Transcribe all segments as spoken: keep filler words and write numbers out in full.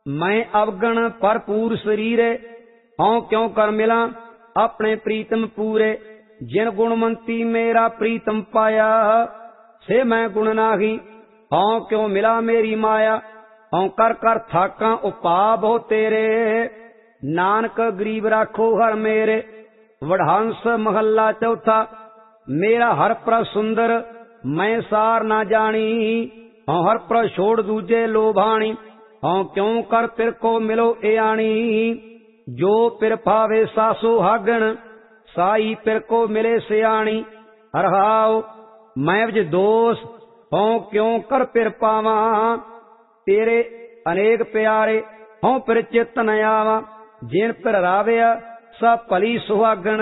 मैं अवगण भरपूर शरीरे, हूँ क्यों कर मिला अपने प्रीतम पूरे। जिन गुणवंती मेरा प्रीतम पाया, से मैं गुण नाही, हूँ क्यों मिला मेरी माया। हूँ कर कर थाका उपा बहु तेरे, नानक गरीब राखो हर मेरे। वडहंस महला चौथा। मेरा हर प्र सुंदर मैं सार ना जानी, हूँ हर प्र छोड़ दूजे लोभाणी। हूँ क्यों कर पिर को मिलो एआणी, जो पिर पावे सासो हागण, साई पिर को मिले सियाणी। हरहाओ मैं विज दोष, हूँ क्यों कर पिर पावा, तेरे अनेक प्यारे, हूँ पिर चित न आवा। जिन पिर रावया सब भली सुहागण,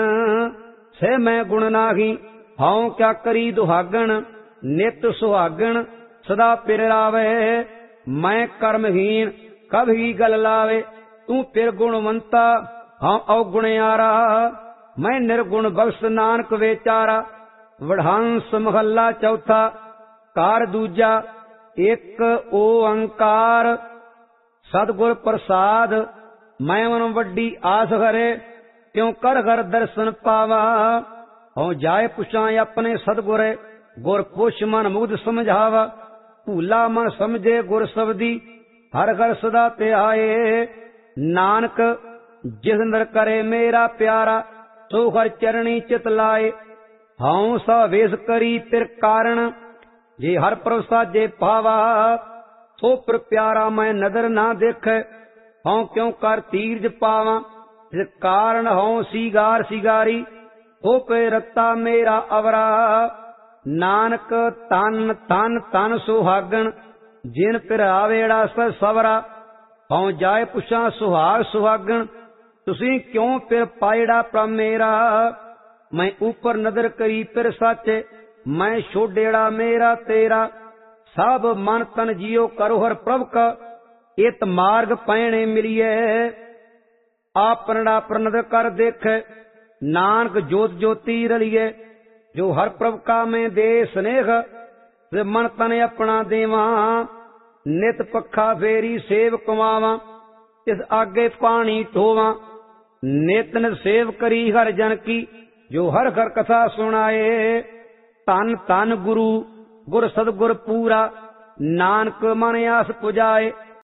से मैं गुण नाही, हूँ क्या करी दुहागण। नित सुहागण सदा पिर रावे, मैं कर्महीन कभी गल लावे। तू पिर गुणवंता हाँ अवगुणयारा, मैं निर्गुण बख्श नानक वेचारा। वडहंस महला चौथा। कार दूजा। एक ओंकार सतगुर प्रसाद, मैं मन वड्डी आस हरे, क्यों कर घर दर्शन पावा। हूँ जाए पुछा अपने सतगुर, गुर पुछ मन मुग्ध समझावा। भूला मन समझे गुर सबदी, हर घर सदा ते आए। नानक जिस नर करे मेरा प्यारा, सो हर चरणी चित लाए। हूँ सा वेश करी तिर कारण, जे हर प्रभु जे पावा। सो पर प्यारा मैं नदर ना देख, हूँ क्यों कर तीर्ज पावा। जिस कारण हूँ सीगार सिगारी, हो पे रत्ता मेरा अवरा। नानक तन तन तन सुहागण, जिन पिर आवेड़ा स सवरा। हूँ जाए पुछा सुहाग सुहागण, तुसी क्यों पिर पायड़ा प्र मेरा। मैं ऊपर नदर करी पिर सच, मैं छोडेड़ा मेरा तेरा। सब मन तन जियो करो हर प्रभ का, इत मार्ग पैणे मिलिए। आपनड़ा प्रनद कर देख, नानक जोत ज्योति रलिए। जो हर प्रभ का मैं दे स्नेह, वे मन तन अपना देवा। नित पखा फेरी सेव कमावा, इस आगे पानी ढोवा। नित नित सेव करी हर जन की, जो हर घर कथा सुनाए। तन तन गुरु गुर सदगुर पूरा, नानक मन आस पुजाए।